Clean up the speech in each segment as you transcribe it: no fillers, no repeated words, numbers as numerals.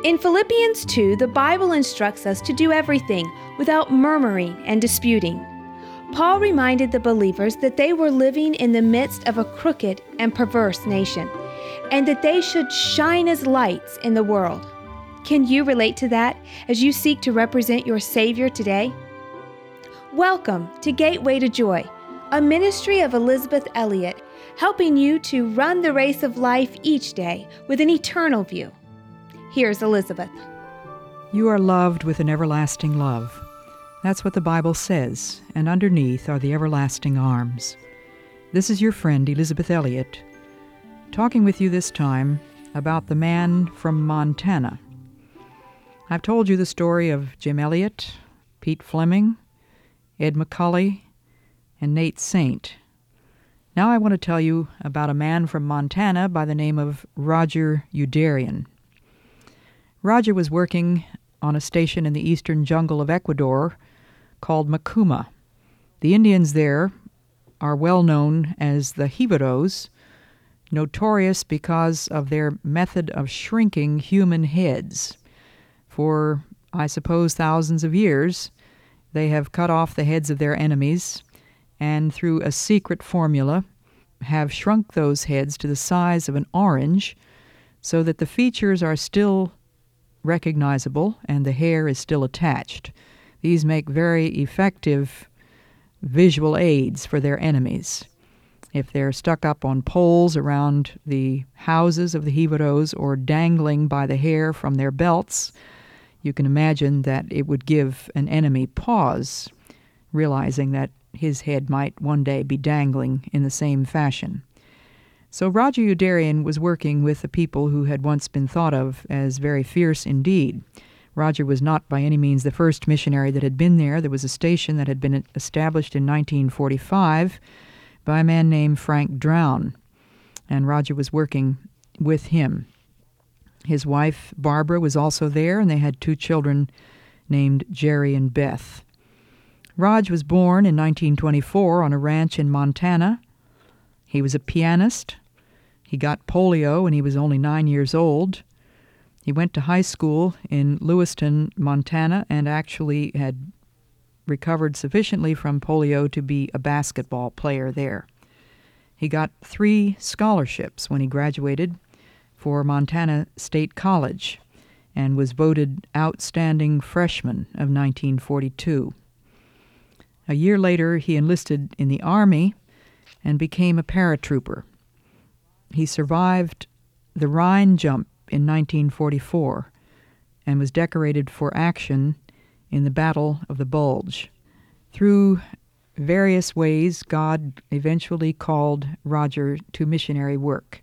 In Philippians 2, the Bible instructs us to do everything without murmuring and disputing. Paul reminded the believers that they were living in the midst of a crooked and perverse nation, and that they should shine as lights in the world. Can you relate to that as you seek to represent your Savior today? Welcome to Gateway to Joy, a ministry of Elisabeth Elliot, helping you to run the race of life each day with an eternal view. Here's Elisabeth. You are loved with an everlasting love. That's what the Bible says, and underneath are the everlasting arms. This is your friend, Elisabeth Elliot, talking with you this time about the man from Montana. I've told you the story of Jim Elliot, Pete Fleming, Ed McCully, and Nate Saint. Now I want to tell you about a man from Montana by the name of Roger Youderian. Roger was working on a station in the eastern jungle of Ecuador called Macuma. The Indians there are well known as the Jivaros, notorious because of their method of shrinking human heads. For, I suppose, thousands of years, they have cut off the heads of their enemies and through a secret formula have shrunk those heads to the size of an orange so that the features are still recognizable and the hair is still attached. These make very effective visual aids for their enemies. If they're stuck up on poles around the houses of the Jivaros or dangling by the hair from their belts, you can imagine that it would give an enemy pause, realizing that his head might one day be dangling in the same fashion. So Roger Youderian was working with the people who had once been thought of as very fierce indeed. Roger was not by any means the first missionary that had been there. There was a station that had been established in 1945 by a man named Frank Drown, and Roger was working with him. His wife, Barbara, was also there, and they had two children named Jerry and Beth. Raj was born in 1924 on a ranch in Montana. He was a pianist. He got polio when he was only 9 years old. He went to high school in Lewiston, Montana, and actually had recovered sufficiently from polio to be a basketball player there. He got 3 scholarships when he graduated for Montana State College and was voted Outstanding Freshman of 1942. A year later, he enlisted in the Army and became a paratrooper. He survived the Rhine jump in 1944 and was decorated for action in the Battle of the Bulge. Through various ways, God eventually called Roger to missionary work.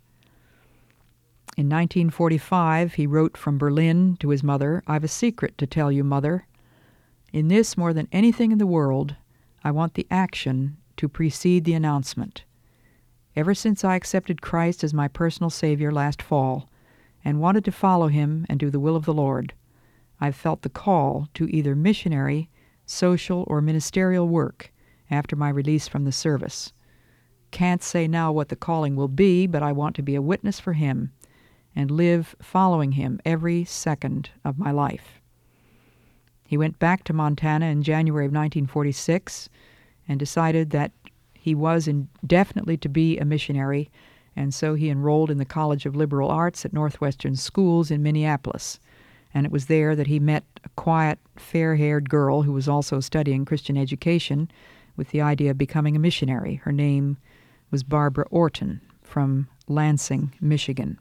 In 1945, he wrote from Berlin to his mother, "I've a secret to tell you, Mother. In this, more than anything in the world, I want the action to precede the announcement. Ever since I accepted Christ as my personal Savior last fall and wanted to follow him and do the will of the Lord, I've felt the call to either missionary, social, or ministerial work after my release from the service. Can't say now what the calling will be, but I want to be a witness for him and live following him every second of my life." He went back to Montana in January of 1946 and decided that he was definitely to be a missionary, and so he enrolled in the College of Liberal Arts at Northwestern Schools in Minneapolis. And it was there that he met a quiet, fair-haired girl who was also studying Christian education with the idea of becoming a missionary. Her name was Barbara Orton from Lansing, Michigan.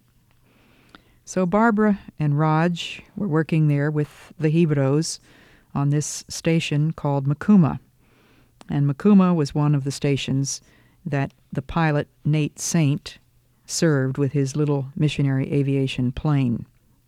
So Barbara and Raj were working there with the Jivaros on this station called Macuma. And Macuma was one of the stations that the pilot Nate Saint served with his little missionary aviation plane.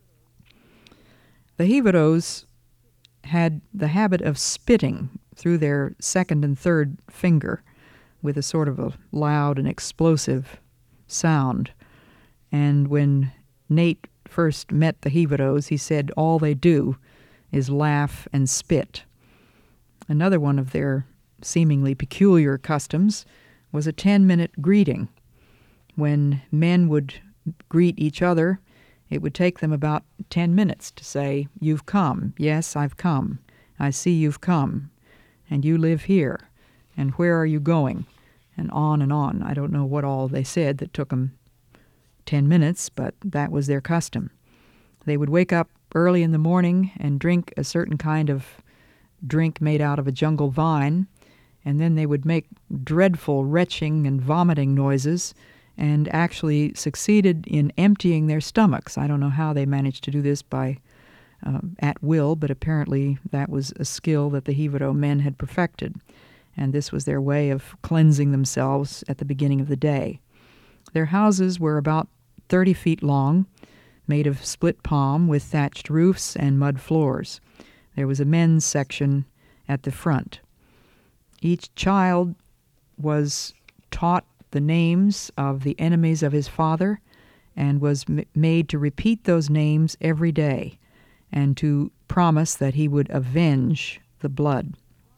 The Jivaros had the habit of spitting through their second and third finger with a sort of a loud and explosive sound. And when Nate first met the Jivaros, he said all they do is laugh and spit. Another one of their seemingly peculiar customs was a 10-minute greeting when men would greet each other It would take them about 10 minutes to say, "You've come. Yes, I've come. I see you've come. And you live here. And where are you going?" And on and on. I don't know what all they said that took them 10 minutes, but that was their custom. They would wake up early in the morning and drink a certain kind of drink made out of a jungle vine, and then they would make dreadful retching and vomiting noises and actually succeeded in emptying their stomachs. I don't know how they managed to do this by at will, but apparently that was a skill that the Jivaro men had perfected, and this was their way of cleansing themselves at the beginning of the day. Their houses were about 30 feet long, made of split palm with thatched roofs and mud floors. There was a men's section at the front. Each child was taught the names of the enemies of his father and was made to repeat those names every day and to promise that he would avenge the blood.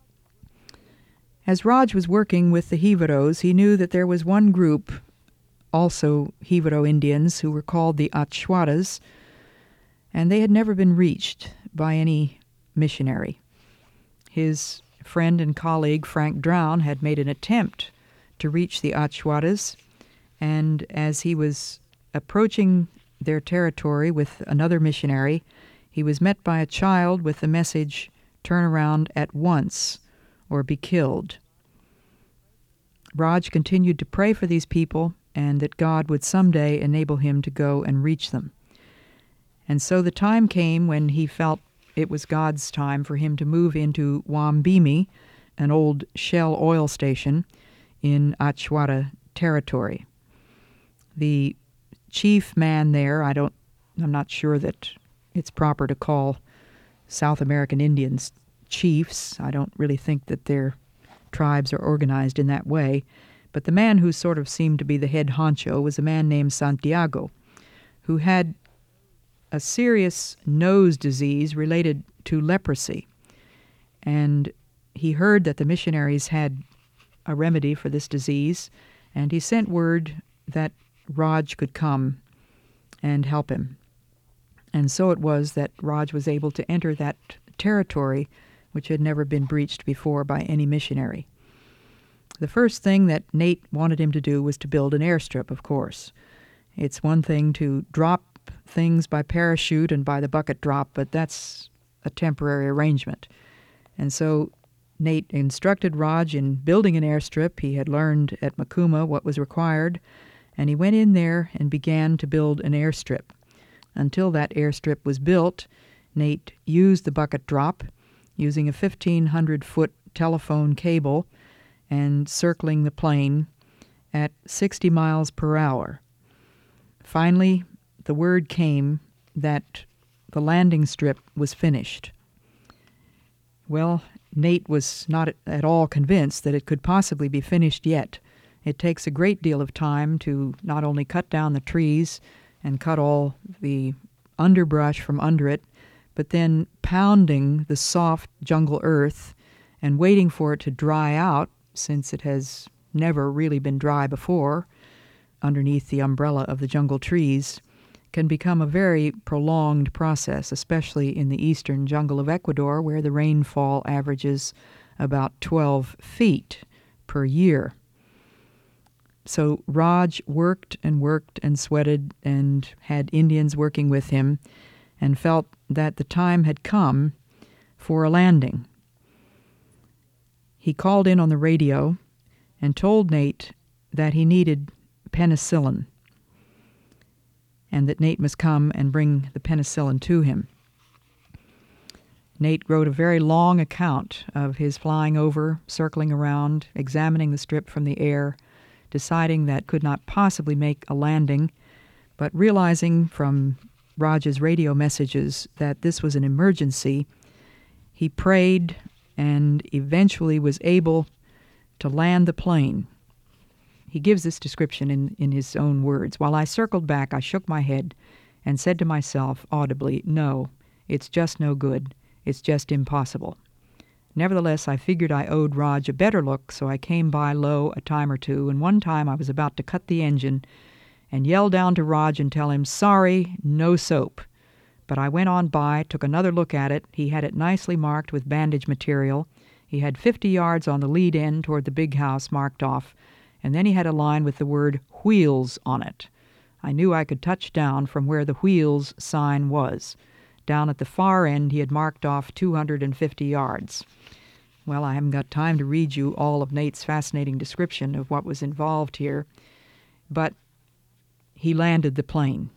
As Raj was working with the Jivaros, he knew that there was one group, also Jivaro Indians, who were called the Achwaras, and they had never been reached by any missionary. His friend and colleague Frank Drown had made an attempt to reach the Achwaras, and as he was approaching their territory with another missionary, he was met by a child with the message, "Turn around at once or be killed." Raj continued to pray for these people and that God would someday enable him to go and reach them. And so the time came when he felt it was God's time for him to move into Wambimi, an old Shell oil station in Achwara territory. The chief man there, I'm not sure that it's proper to call South American Indians chiefs. I don't really think that their tribes are organized in that way. But the man who sort of seemed to be the head honcho was a man named Santiago, who had a serious nose disease related to leprosy. And he heard that the missionaries had a remedy for this disease, and he sent word that Raj could come and help him. And so it was that Raj was able to enter that territory which had never been breached before by any missionary. The first thing that Nate wanted him to do was to build an airstrip, of course. It's one thing to drop things by parachute and by the bucket drop, but that's a temporary arrangement. And so Nate instructed Raj in building an airstrip. He had learned at Makuma what was required, and he went in there and began to build an airstrip. Until that airstrip was built, Nate used the bucket drop, using a 1,500-foot telephone cable and circling the plane at 60 miles per hour. Finally, the word came that the landing strip was finished. Well, Nate was not at all convinced that it could possibly be finished yet. It takes a great deal of time to not only cut down the trees and cut all the underbrush from under it, but then pounding the soft jungle earth and waiting for it to dry out, since it has never really been dry before, underneath the umbrella of the jungle trees, can become a very prolonged process, especially in the eastern jungle of Ecuador, where the rainfall averages about 12 feet per year. So Raj worked and sweated and had Indians working with him and felt that the time had come for a landing. He called in on the radio and told Nate that he needed penicillin and that Nate must come and bring the penicillin to him. Nate wrote a very long account of his flying over, circling around, examining the strip from the air, deciding that could not possibly make a landing, but realizing from Raj's radio messages that this was an emergency, he prayed and eventually was able to land the plane. He gives this description in his own words. "While I circled back, I shook my head and said to myself audibly, 'No, it's just no good. It's just impossible.' Nevertheless, I figured I owed Raj a better look, so I came by low a time or two, and one time I was about to cut the engine, and yell down to Raj and tell him, sorry, no soap. But I went on by, took another look at it. He had it nicely marked with bandage material. He had 50 yards on the lead end toward the big house marked off, and then he had a line with the word wheels on it. I knew I could touch down from where the wheels sign was. Down at the far end, he had marked off 250 yards. Well, I haven't got time to read you all of Nate's fascinating description of what was involved here, but he landed the plane.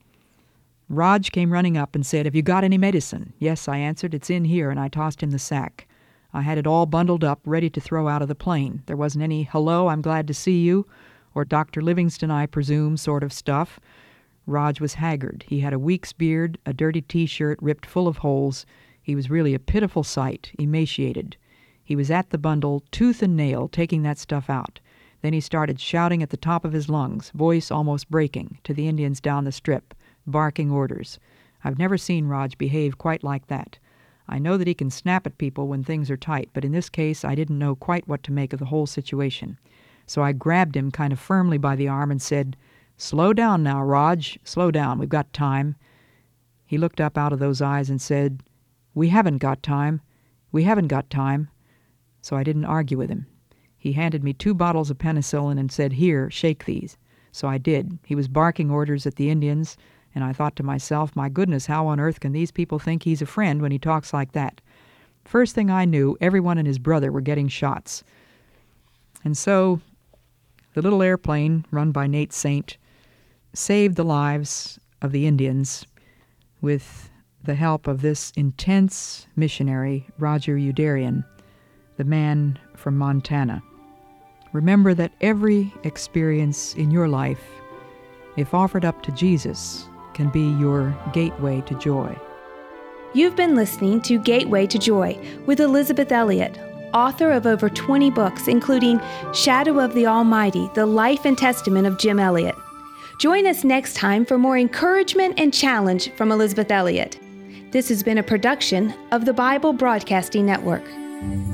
Raj came running up and said, have you got any medicine? Yes, I answered, it's in here, and I tossed him the sack. I had it all bundled up, ready to throw out of the plane. There wasn't any, hello, I'm glad to see you, or Dr. Livingston, I presume, sort of stuff. Raj was haggard. He had a week's beard, a dirty T-shirt ripped full of holes. He was really a pitiful sight, emaciated. He was at the bundle, tooth and nail, taking that stuff out. Then he started shouting at the top of his lungs, voice almost breaking, to the Indians down the strip, barking orders. I've never seen Raj behave quite like that. I know that he can snap at people when things are tight, but in this case I didn't know quite what to make of the whole situation. So I grabbed him kind of firmly by the arm and said, slow down now, Raj. Slow down. We've got time. He looked up out of those eyes and said, we haven't got time. We haven't got time. So I didn't argue with him. He handed me 2 bottles of penicillin and said, here, shake these. So I did. He was barking orders at the Indians, and I thought to myself, my goodness, how on earth can these people think he's a friend when he talks like that? First thing I knew, everyone and his brother were getting shots. And so the little airplane, run by Nate Saint, saved the lives of the Indians with the help of this intense missionary, Roger Youderian, the man from Montana. Remember that every experience in your life, if offered up to Jesus, can be your gateway to joy. You've been listening to Gateway to Joy with Elizabeth Elliot, author of over 20 books, including Shadow of the Almighty, The Life and Testament of Jim Elliot. Join us next time for more encouragement and challenge from Elizabeth Elliot. This has been a production of the Bible Broadcasting Network.